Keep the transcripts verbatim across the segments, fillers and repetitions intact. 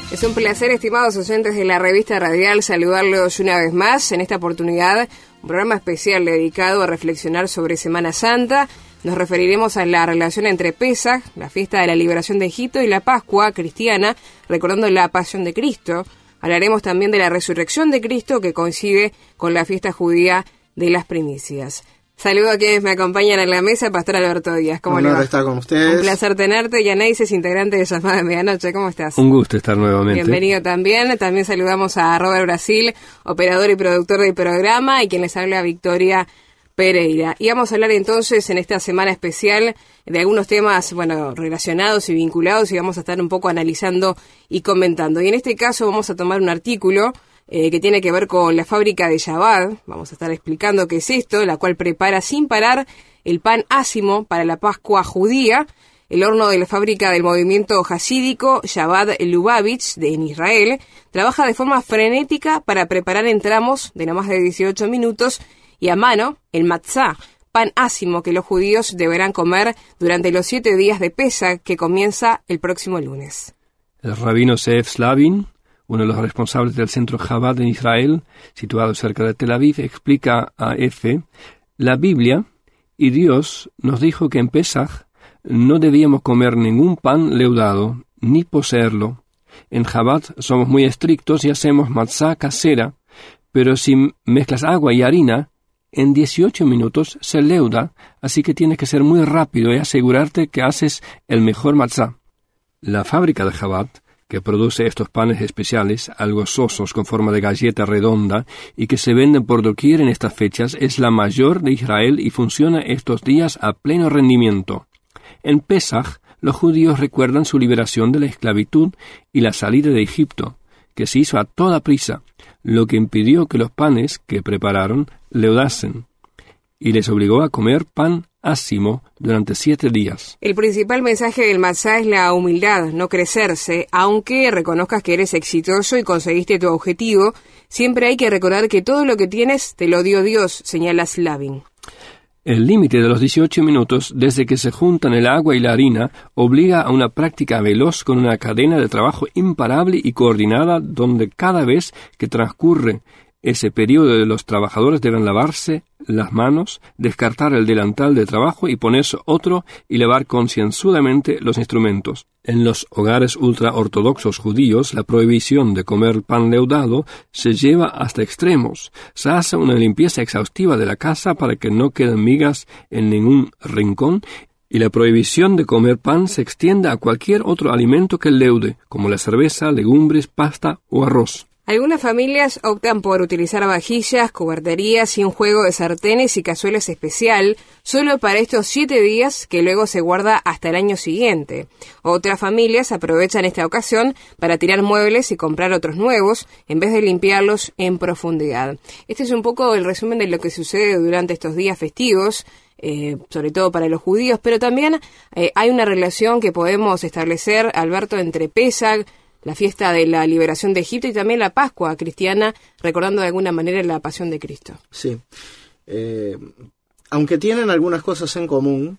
Es un placer, estimados oyentes de la revista radial, saludarlos una vez más. En esta oportunidad, un programa especial dedicado a reflexionar sobre Semana Santa. Nos referiremos a la relación entre Pesaj, la fiesta de la liberación de Egipto, y la Pascua cristiana, recordando la pasión de Cristo. Hablaremos también de la resurrección de Cristo, que coincide con la fiesta judía de las primicias. Saludo a quienes me acompañan en la mesa, Pastor Alberto Díaz. ¿Cómo le va? estar con ustedes. Un placer tenerte. Y Anaises, integrante de Llamada de Medianoche. ¿Cómo estás? Un gusto estar nuevamente. Bienvenido también. También saludamos a Robert Brasil, operador y productor del programa, y quien les habla, Victoria Pereira. Y vamos a hablar entonces en esta semana especial de algunos temas, bueno, relacionados y vinculados, y vamos a estar un poco analizando y comentando. Y en este caso vamos a tomar un artículo Eh, que tiene que ver con la fábrica de Shabbat. Vamos a estar explicando qué es esto, la cual prepara sin parar el pan ácimo para la Pascua judía. El horno de la fábrica del movimiento hasídico Shabbat Lubavitch de, en Israel trabaja de forma frenética para preparar en tramos de no más de dieciocho minutos y a mano el matzá, pan ácimo que los judíos deberán comer durante los siete días de Pesaj, que comienza el próximo lunes. El rabino Zeev Slavin, uno de los responsables del centro Chabad en Israel, situado cerca de Tel Aviv, explica a EFE: la Biblia y Dios nos dijo que en Pesaj no debíamos comer ningún pan leudado, ni poseerlo. En Chabad somos muy estrictos y hacemos matzá casera, pero si mezclas agua y harina, en dieciocho minutos se leuda, así que tienes que ser muy rápido y asegurarte que haces el mejor matzá. La fábrica de Chabad, que produce estos panes especiales, algo sosos con forma de galleta redonda y que se venden por doquier en estas fechas, es la mayor de Israel y funciona estos días a pleno rendimiento. En Pesaj, los judíos recuerdan su liberación de la esclavitud y la salida de Egipto, que se hizo a toda prisa, lo que impidió que los panes que prepararon leudasen, y les obligó a comer pan ácimo durante siete días. El principal mensaje del matzá es la humildad, no crecerse. Aunque reconozcas que eres exitoso y conseguiste tu objetivo, siempre hay que recordar que todo lo que tienes te lo dio Dios, señala Slavin. El límite de los dieciocho minutos, desde que se juntan el agua y la harina, obliga a una práctica veloz con una cadena de trabajo imparable y coordinada, donde cada vez que transcurre ese periodo los trabajadores deben lavarse las manos, descartar el delantal de trabajo y ponerse otro y lavar concienzudamente los instrumentos. En los hogares ultraortodoxos judíos, la prohibición de comer pan leudado se lleva hasta extremos. Se hace una limpieza exhaustiva de la casa para que no queden migas en ningún rincón, y la prohibición de comer pan se extiende a cualquier otro alimento que leude, como la cerveza, legumbres, pasta o arroz. Algunas familias optan por utilizar vajillas, cuberterías y un juego de sartenes y cazuelas especial solo para estos siete días, que luego se guarda hasta el año siguiente. Otras familias aprovechan esta ocasión para tirar muebles y comprar otros nuevos en vez de limpiarlos en profundidad. Este es un poco el resumen de lo que sucede durante estos días festivos, eh, sobre todo para los judíos, pero también eh, hay una relación que podemos establecer, Alberto, entre Pesaj, la fiesta de la liberación de Egipto, y también la Pascua cristiana, recordando de alguna manera la pasión de Cristo. Sí. Eh, aunque tienen algunas cosas en común,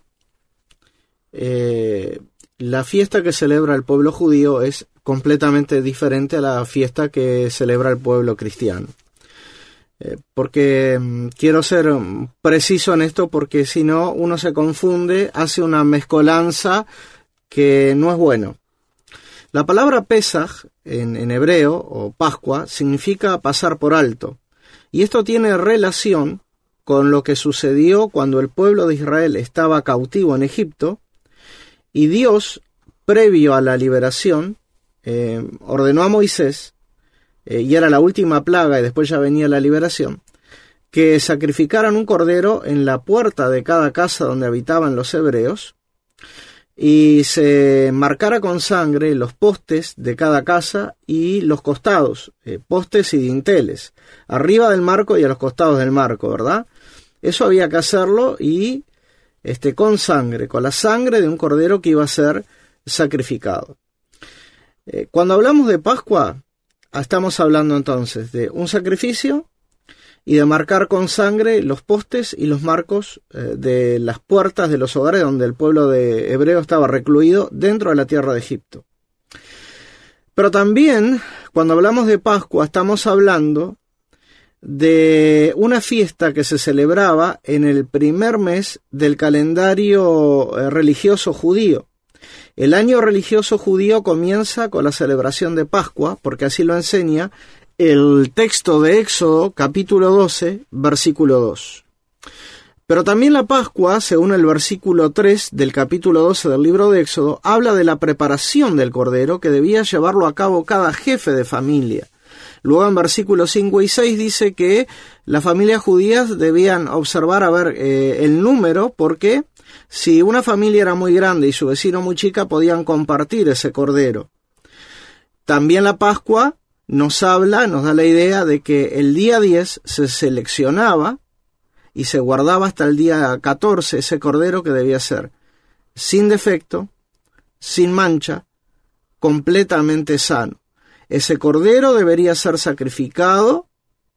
eh, la fiesta que celebra el pueblo judío es completamente diferente a la fiesta que celebra el pueblo cristiano. Eh, porque mm, quiero ser mm, preciso en esto, porque si no uno se confunde, hace una mezcolanza que no es bueno. La palabra Pesaj en, en hebreo, o Pascua, significa pasar por alto. Y esto tiene relación con lo que sucedió cuando el pueblo de Israel estaba cautivo en Egipto, y Dios, previo a la liberación, eh, ordenó a Moisés, eh, y era la última plaga y después ya venía la liberación, que sacrificaran un cordero en la puerta de cada casa donde habitaban los hebreos, y se marcara con sangre los postes de cada casa y los costados, eh, postes y dinteles, arriba del marco y a los costados del marco, ¿verdad? Eso había que hacerlo y este, con sangre, con la sangre de un cordero que iba a ser sacrificado. Eh, cuando hablamos de Pascua, estamos hablando entonces de un sacrificio y de marcar con sangre los postes y los marcos eh, de las puertas de los hogares donde el pueblo de hebreo estaba recluido dentro de la tierra de Egipto. Pero también, cuando hablamos de Pascua, estamos hablando de una fiesta que se celebraba en el primer mes del calendario religioso judío. El año religioso judío comienza con la celebración de Pascua, porque así lo enseña el texto de Éxodo, capítulo doce, versículo dos. Pero también la Pascua, según el versículo tres del capítulo doce del libro de Éxodo, habla de la preparación del cordero que debía llevarlo a cabo cada jefe de familia. Luego en versículos cinco y seis dice que las familias judías debían observar a ver eh, el número, porque si una familia era muy grande y su vecino muy chica, podían compartir ese cordero. También la Pascua nos habla, nos da la idea de que el día diez se seleccionaba y se guardaba hasta el día catorce ese cordero que debía ser sin defecto, sin mancha, completamente sano. Ese cordero debería ser sacrificado,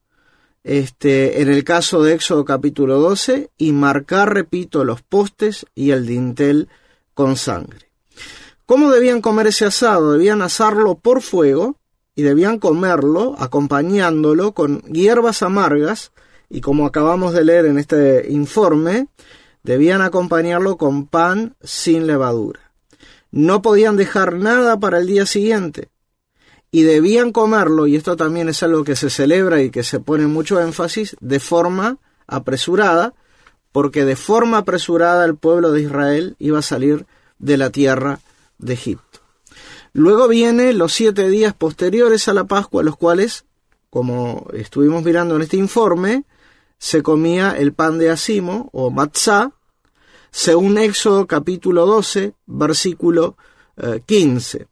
este, en el caso de Éxodo capítulo doce, y marcar, repito, los postes y el dintel con sangre. ¿Cómo debían comer ese asado? Debían asarlo por fuego y debían comerlo acompañándolo con hierbas amargas, y como acabamos de leer en este informe, debían acompañarlo con pan sin levadura. No podían dejar nada para el día siguiente. Y debían comerlo, y esto también es algo que se celebra y que se pone mucho énfasis, de forma apresurada, porque de forma apresurada el pueblo de Israel iba a salir de la tierra de Egipto. Luego vienen los siete días posteriores a la Pascua, los cuales, como estuvimos mirando en este informe, se comía el pan de acimo o matzá, según Éxodo capítulo doce, versículo eh, quince.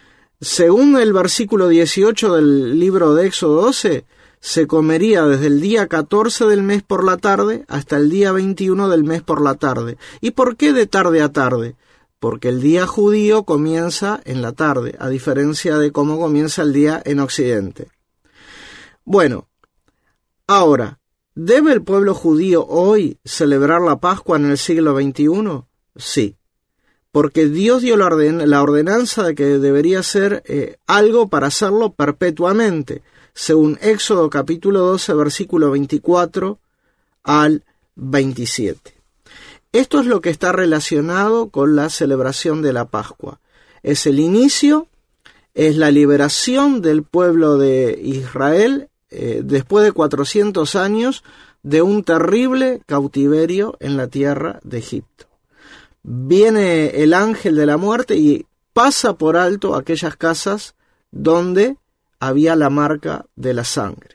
Según el versículo dieciocho del libro de Éxodo doce, se comería desde el día catorce del mes por la tarde hasta el día veintiuno del mes por la tarde. ¿Y por qué de tarde a tarde? Porque el día judío comienza en la tarde, a diferencia de cómo comienza el día en Occidente. Bueno, ahora, ¿debe el pueblo judío hoy celebrar la Pascua en el siglo veintiuno? Sí. Porque Dios dio la, orden, la ordenanza de que debería ser eh, algo para hacerlo perpetuamente, según Éxodo capítulo doce, versículo veinticuatro al veintisiete. Esto es lo que está relacionado con la celebración de la Pascua. Es el inicio, es la liberación del pueblo de Israel eh, después de cuatrocientos años de un terrible cautiverio en la tierra de Egipto. Viene el ángel de la muerte y pasa por alto aquellas casas donde había la marca de la sangre.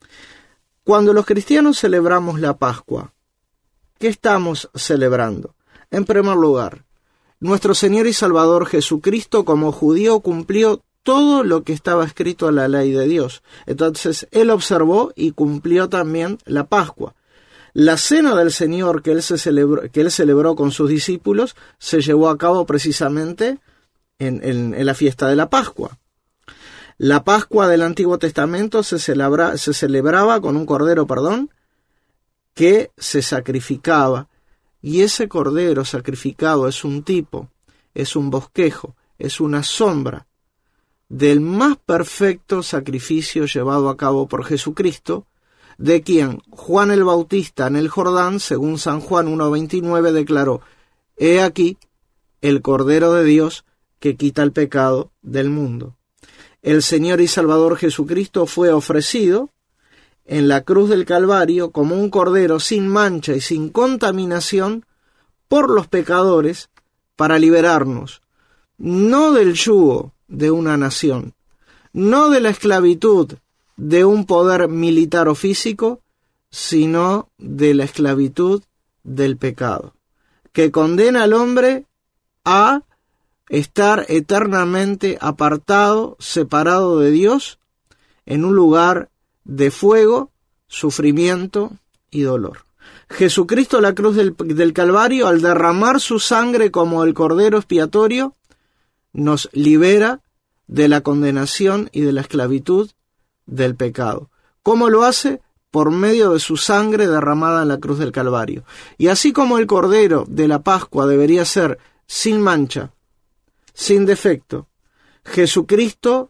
Cuando los cristianos celebramos la Pascua, ¿qué estamos celebrando? En primer lugar, nuestro Señor y Salvador Jesucristo como judío cumplió todo lo que estaba escrito en la ley de Dios. Entonces, Él observó y cumplió también la Pascua. La cena del Señor que él, se celebró, que él celebró con sus discípulos se llevó a cabo precisamente en, en, en la fiesta de la Pascua. La Pascua del Antiguo Testamento se, celebra, se celebraba con un cordero, perdón, que se sacrificaba. Y ese cordero sacrificado es un tipo, es un bosquejo, es una sombra del más perfecto sacrificio llevado a cabo por Jesucristo, de quien Juan el Bautista en el Jordán, según San Juan uno veintinueve, declaró: «He aquí el Cordero de Dios que quita el pecado del mundo». El Señor y Salvador Jesucristo fue ofrecido en la cruz del Calvario como un cordero sin mancha y sin contaminación por los pecadores para liberarnos, no del yugo de una nación, no de la esclavitud de un poder militar o físico, sino de la esclavitud del pecado, que condena al hombre a estar eternamente apartado, separado de Dios, en un lugar de fuego, sufrimiento y dolor. Jesucristo, la cruz del, del Calvario, al derramar su sangre como el cordero expiatorio, nos libera de la condenación y de la esclavitud del pecado. ¿Cómo lo hace? Por medio de su sangre derramada en la cruz del Calvario. Y así como el cordero de la Pascua debería ser sin mancha, sin defecto, Jesucristo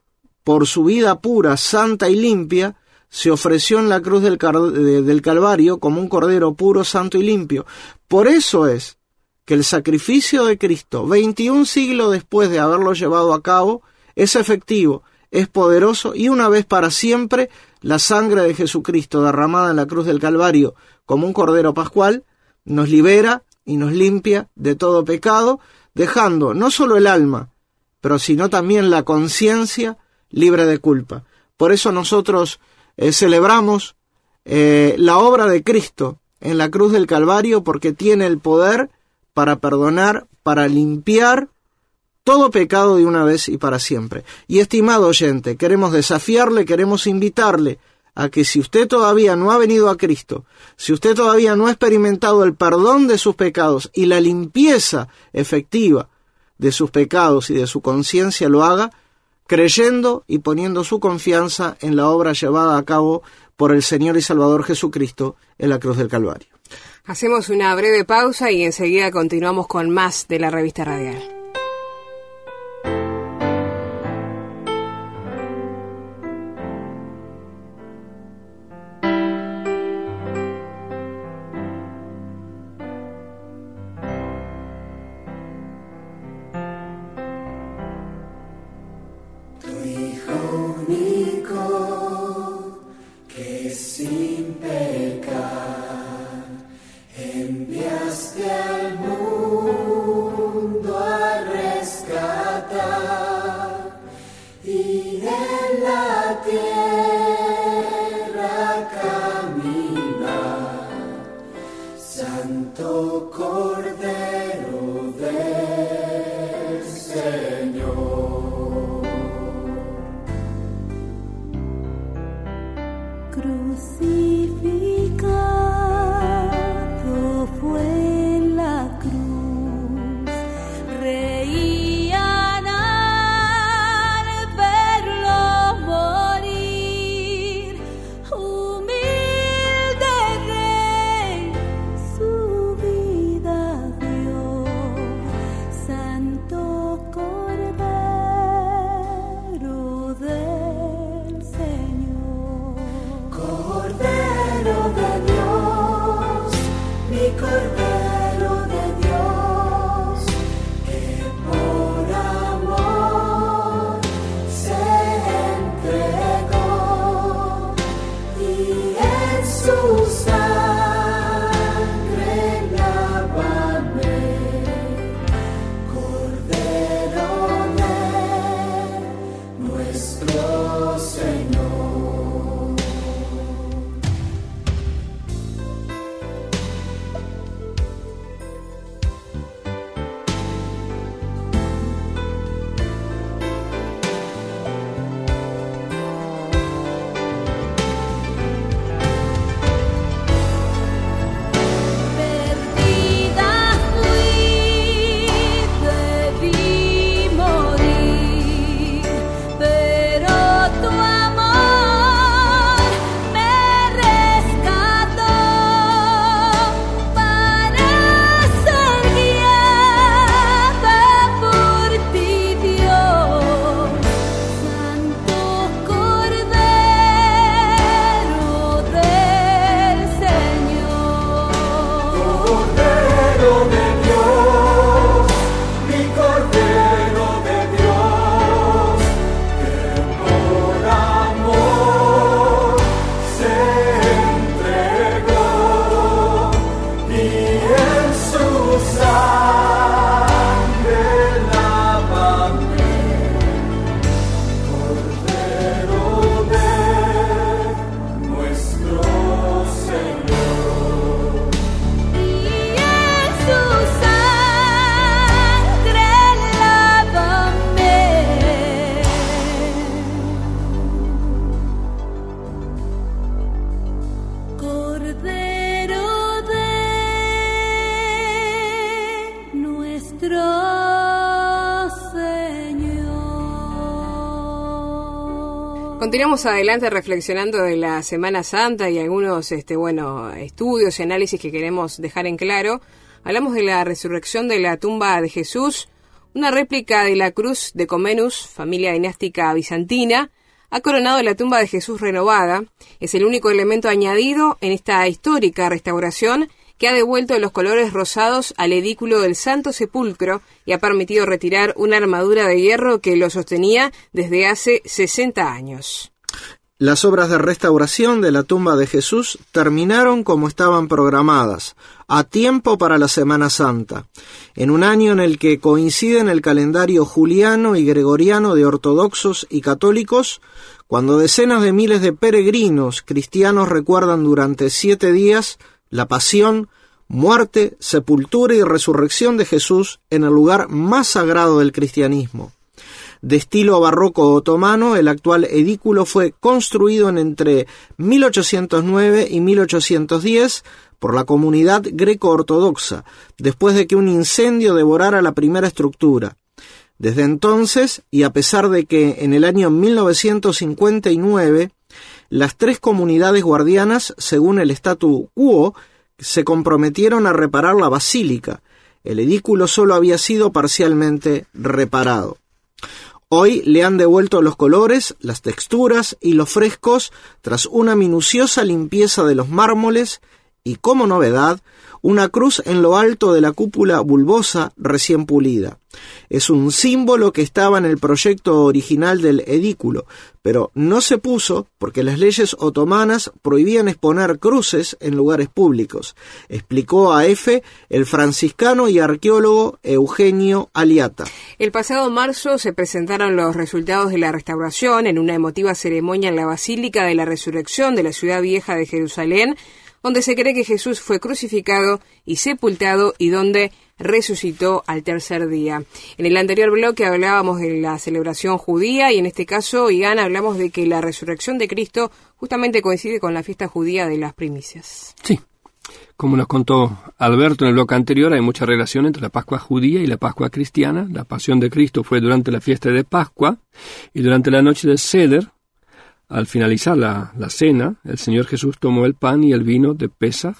por su vida pura, santa y limpia, se ofreció en la cruz del, car- del Calvario como un cordero puro, santo y limpio. Por eso es que el sacrificio de Cristo, veintiún siglos después de haberlo llevado a cabo, es efectivo, es poderoso, y una vez para siempre la sangre de Jesucristo derramada en la cruz del Calvario como un cordero pascual nos libera y nos limpia de todo pecado, dejando no solo el alma, pero sino también la conciencia libre de culpa. Por eso nosotros eh, celebramos eh, la obra de Cristo en la cruz del Calvario, porque tiene el poder para perdonar, para limpiar todo pecado de una vez y para siempre. Y estimado oyente, queremos desafiarle, queremos invitarle a que si usted todavía no ha venido a Cristo, si usted todavía no ha experimentado el perdón de sus pecados y la limpieza efectiva de sus pecados y de su conciencia, lo haga creyendo y poniendo su confianza en la obra llevada a cabo por el Señor y Salvador Jesucristo en la cruz del Calvario. Hacemos una breve pausa y enseguida continuamos con más de la Revista Radial. Continuamos adelante reflexionando de la Semana Santa y algunos este, bueno, estudios y análisis que queremos dejar en claro. Hablamos de la resurrección de la tumba de Jesús, una réplica de la cruz de Comnenus, familia dinástica bizantina, ha coronado la tumba de Jesús renovada. Es el único elemento añadido en esta histórica restauración que ha devuelto los colores rosados al edículo del Santo Sepulcro y ha permitido retirar una armadura de hierro que lo sostenía desde hace sesenta años. Las obras de restauración de la tumba de Jesús terminaron como estaban programadas, a tiempo para la Semana Santa, en un año en el que coinciden el calendario juliano y gregoriano de ortodoxos y católicos, cuando decenas de miles de peregrinos cristianos recuerdan durante siete días la pasión, muerte, sepultura y resurrección de Jesús en el lugar más sagrado del cristianismo. De estilo barroco otomano, el actual edículo fue construido en entre mil ochocientos nueve y mil ochocientos diez por la comunidad greco-ortodoxa, después de que un incendio devorara la primera estructura. Desde entonces, y a pesar de que en el año mil novecientos cincuenta y nueve las tres comunidades guardianas, según el statu quo, se comprometieron a reparar la basílica, el edículo solo había sido parcialmente reparado. Hoy le han devuelto los colores, las texturas y los frescos tras una minuciosa limpieza de los mármoles y, como novedad, una cruz en lo alto de la cúpula bulbosa recién pulida. Es un símbolo que estaba en el proyecto original del edículo, pero no se puso porque las leyes otomanas prohibían exponer cruces en lugares públicos, explicó a EFE el franciscano y arqueólogo Eugenio Aliata. El pasado marzo se presentaron los resultados de la restauración en una emotiva ceremonia en la Basílica de la Resurrección de la Ciudad Vieja de Jerusalén, donde se cree que Jesús fue crucificado y sepultado y donde resucitó al tercer día. En el anterior bloque hablábamos de la celebración judía y en este caso, Igan, hablamos de que la resurrección de Cristo justamente coincide con la fiesta judía de las primicias. Sí, como nos contó Alberto en el bloque anterior, hay mucha relación entre la Pascua judía y la Pascua cristiana. La pasión de Cristo fue durante la fiesta de Pascua y durante la noche de Seder. Al finalizar la, la cena, el Señor Jesús tomó el pan y el vino de Pesaj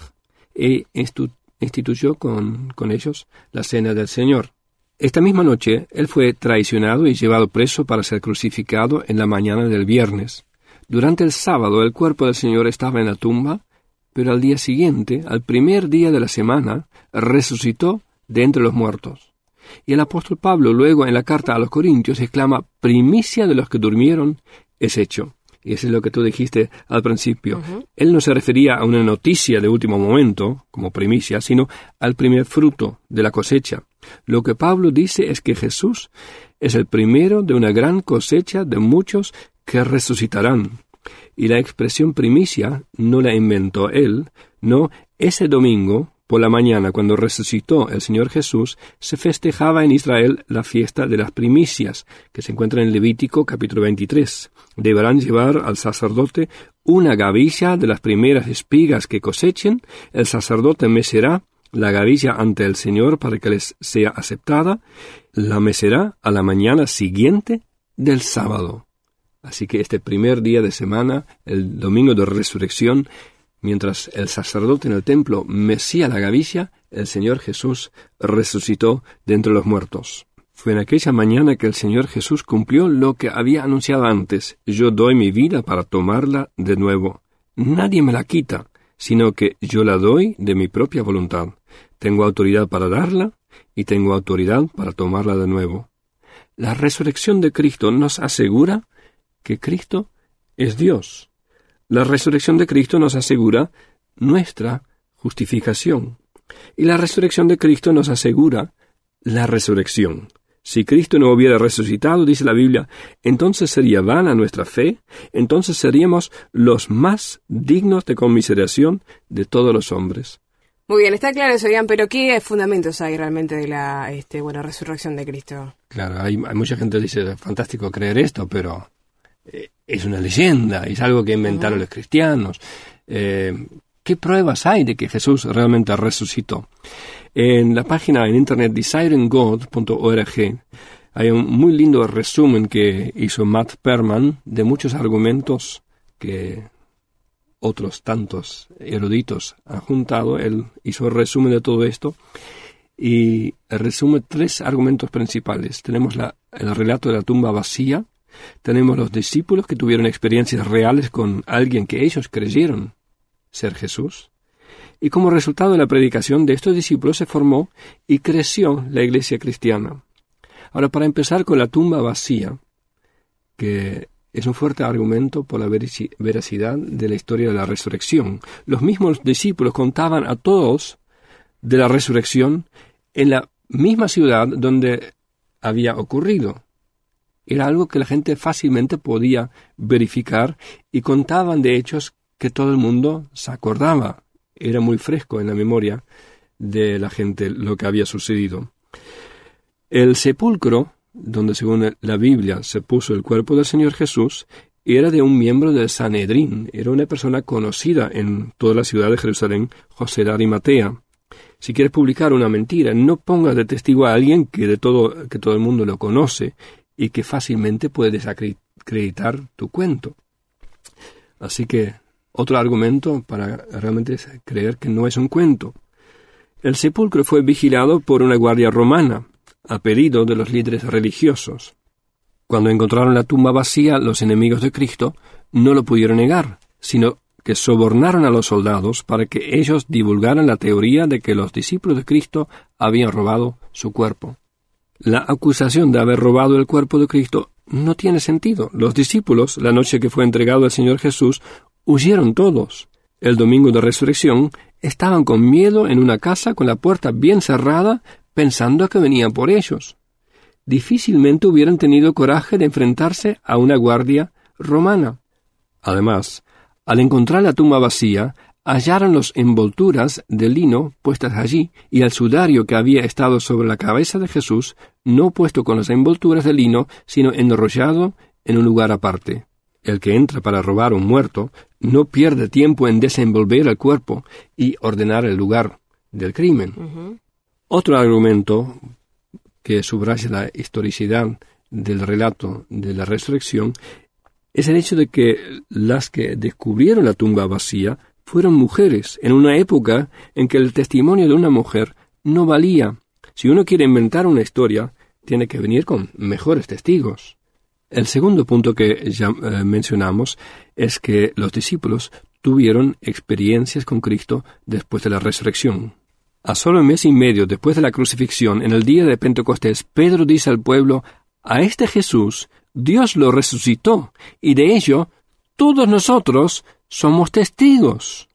e institu- instituyó con, con ellos la cena del Señor. Esta misma noche, Él fue traicionado y llevado preso para ser crucificado en la mañana del viernes. Durante el sábado, el cuerpo del Señor estaba en la tumba, pero al día siguiente, al primer día de la semana, resucitó de entre los muertos. Y el apóstol Pablo, luego en la carta a los Corintios, exclama: primicia de los que durmieron es hecho. Y eso es lo que tú dijiste al principio. Uh-huh. Él no se refería a una noticia de último momento, como primicia, sino al primer fruto de la cosecha. Lo que Pablo dice es que Jesús es el primero de una gran cosecha de muchos que resucitarán. Y la expresión primicia no la inventó él, no, ese domingo, por la mañana, cuando resucitó el Señor Jesús, se festejaba en Israel la fiesta de las primicias, que se encuentra en Levítico capítulo veintitrés. Deberán llevar al sacerdote una gavilla de las primeras espigas que cosechen. El sacerdote mecerá la gavilla ante el Señor para que les sea aceptada. La mecerá a la mañana siguiente del sábado. Así que este primer día de semana, el domingo de resurrección, mientras el sacerdote en el templo mecía la gavilla, el Señor Jesús resucitó de entre los muertos. Fue en aquella mañana que el Señor Jesús cumplió lo que había anunciado antes: yo doy mi vida para tomarla de nuevo. Nadie me la quita, sino que yo la doy de mi propia voluntad. Tengo autoridad para darla y tengo autoridad para tomarla de nuevo. La resurrección de Cristo nos asegura que Cristo es Dios. La resurrección de Cristo nos asegura nuestra justificación. Y la resurrección de Cristo nos asegura la resurrección. Si Cristo no hubiera resucitado, dice la Biblia, entonces sería vana nuestra fe, entonces seríamos los más dignos de conmiseración de todos los hombres. Muy bien, está claro eso, Ian, pero ¿qué fundamentos hay realmente de la este, bueno, resurrección de Cristo? Claro, hay, hay mucha gente que dice, fantástico creer esto, pero eh, es una leyenda, es algo que inventaron uh-huh. los cristianos. Eh, ¿Qué pruebas hay de que Jesús realmente resucitó? En la página en internet desiring god punto org hay un muy lindo resumen que hizo Matt Perman de muchos argumentos que otros tantos eruditos han juntado. Él hizo el resumen de todo esto y resume tres argumentos principales. Tenemos la, el relato de la tumba vacía, tenemos los discípulos que tuvieron experiencias reales con alguien que ellos creyeron ser Jesús, y como resultado de la predicación de estos discípulos se formó y creció la iglesia cristiana. Ahora, para empezar con la tumba vacía, que es un fuerte argumento por la veracidad de la historia de la resurrección. Los mismos discípulos contaban a todos de la resurrección en la misma ciudad donde había ocurrido. Era algo que la gente fácilmente podía verificar y contaban de hechos que todo el mundo se acordaba. Era muy fresco en la memoria de la gente lo que había sucedido. El sepulcro, donde según la Biblia se puso el cuerpo del Señor Jesús, era de un miembro del Sanedrín, era una persona conocida en toda la ciudad de Jerusalén, José de Arimatea. Si quieres publicar una mentira, no pongas de testigo a alguien que, de todo, que todo el mundo lo conoce y que fácilmente puede desacreditar tu cuento. Así que, otro argumento para realmente creer que no es un cuento. El sepulcro fue vigilado por una guardia romana, a pedido de los líderes religiosos. Cuando encontraron la tumba vacía, los enemigos de Cristo no lo pudieron negar, sino que sobornaron a los soldados para que ellos divulgaran la teoría de que los discípulos de Cristo habían robado su cuerpo. La acusación de haber robado el cuerpo de Cristo no tiene sentido. Los discípulos, la noche que fue entregado al Señor Jesús, huyeron todos. El domingo de resurrección estaban con miedo en una casa con la puerta bien cerrada, pensando que venían por ellos. Difícilmente hubieran tenido coraje de enfrentarse a una guardia romana. Además, al encontrar la tumba vacía, hallaron las envolturas de lino puestas allí y el sudario que había estado sobre la cabeza de Jesús, no puesto con las envolturas de lino, sino enrollado en un lugar aparte. El que entra para robar un muerto no pierde tiempo en desenvolver el cuerpo y ordenar el lugar del crimen. Uh-huh. Otro argumento que subraya la historicidad del relato de la resurrección es el hecho de que las que descubrieron la tumba vacía fueron mujeres, en una época en que el testimonio de una mujer no valía. Si uno quiere inventar una historia, tiene que venir con mejores testigos. El segundo punto que ya eh, mencionamos es que los discípulos tuvieron experiencias con Cristo después de la resurrección. A solo un mes y medio después de la crucifixión, en el día de Pentecostés, Pedro dice al pueblo: a este Jesús Dios lo resucitó, y de ello todos nosotros somos testigos.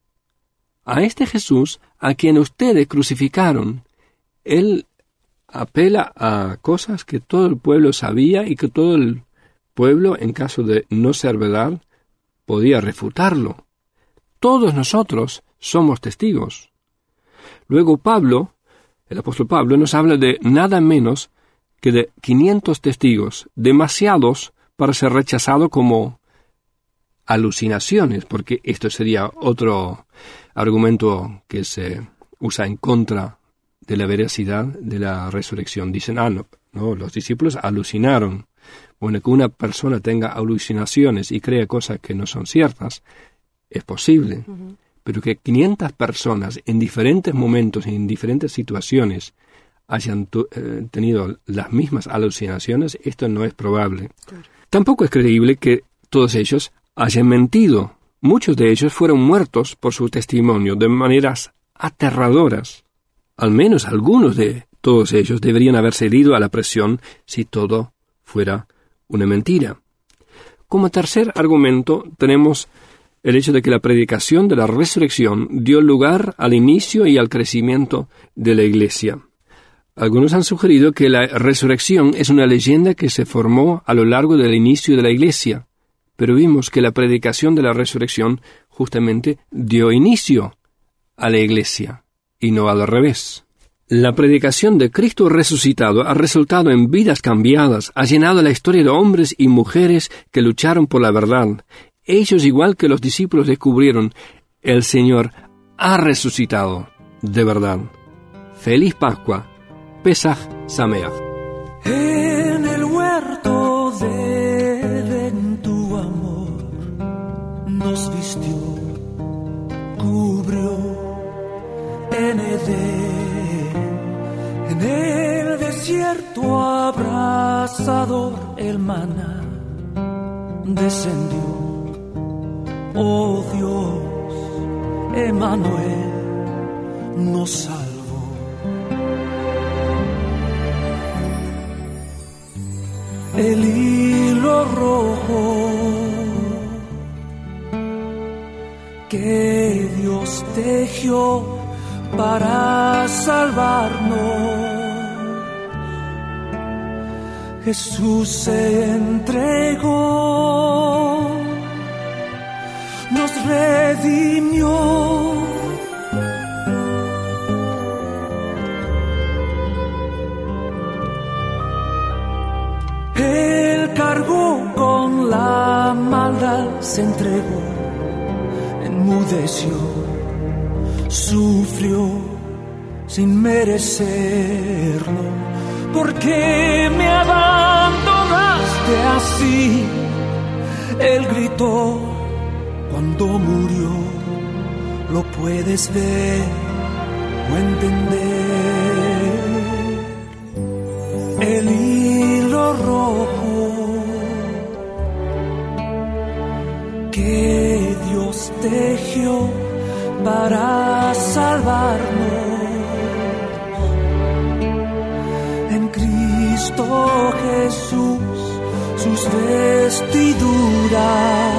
A este Jesús a quien ustedes crucificaron, él apela a cosas que todo el pueblo sabía y que todo el pueblo, en caso de no ser verdad, podía refutarlo. Todos nosotros somos testigos. Luego Pablo, el apóstol Pablo, nos habla de nada menos que de quinientos testigos, demasiados para ser rechazado como alucinaciones, porque esto sería otro argumento que se usa en contra de la veracidad de la resurrección. Dicen, ah, no, no, los discípulos alucinaron. Bueno, que una persona tenga alucinaciones y crea cosas que no son ciertas, es posible. Uh-huh. Pero que quinientas personas en diferentes momentos y en diferentes situaciones hayan tu, eh, tenido las mismas alucinaciones, esto no es probable. Claro. Tampoco es creíble que todos ellos hayan mentido. Muchos de ellos fueron muertos por su testimonio de maneras aterradoras. Al menos algunos de todos ellos deberían haber cedido a la presión si todo fuera una mentira. Como tercer argumento tenemos el hecho de que la predicación de la resurrección dio lugar al inicio y al crecimiento de la Iglesia. Algunos han sugerido que la resurrección es una leyenda que se formó a lo largo del inicio de la Iglesia, pero vimos que la predicación de la resurrección justamente dio inicio a la Iglesia, y no al revés. La predicación de Cristo resucitado ha resultado en vidas cambiadas, ha llenado la historia de hombres y mujeres que lucharon por la verdad. Ellos, igual que los discípulos, descubrieron: el Señor ha resucitado de verdad. ¡Feliz Pascua! Pesaj Sameach. En el huerto de Edén tu amor nos vistió, cubrió en Edén En el desierto abrasador el maná descendió. Oh Dios, Emmanuel nos salvó. El hilo rojo que Dios tejió para salvarnos, Jesús se entregó, nos redimió. Él cargó con la maldad, se entregó, enmudeció, sufrió sin merecerlo. ¿Por qué me abandonaste así? Él gritó cuando murió. Lo puedes ver o entender. El hilo rojo que Dios tejió para salvarnos. En Cristo Jesús, sus vestiduras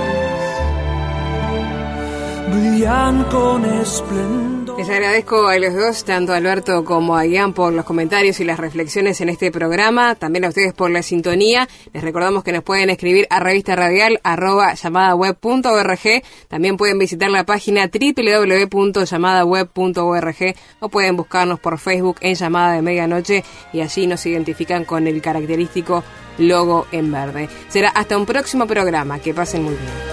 brillan con esplendor. Les agradezco a los dos, tanto a Alberto como a Ian, por los comentarios y las reflexiones en este programa, también a ustedes por la sintonía. Les recordamos que nos pueden escribir a revista radial arroba llamadaweb punto org, también pueden visitar la página doble u doble u doble u punto llamadaweb punto org o pueden buscarnos por Facebook en Llamada de Medianoche y allí nos identifican con el característico logo en verde. Será hasta un próximo programa, que pasen muy bien.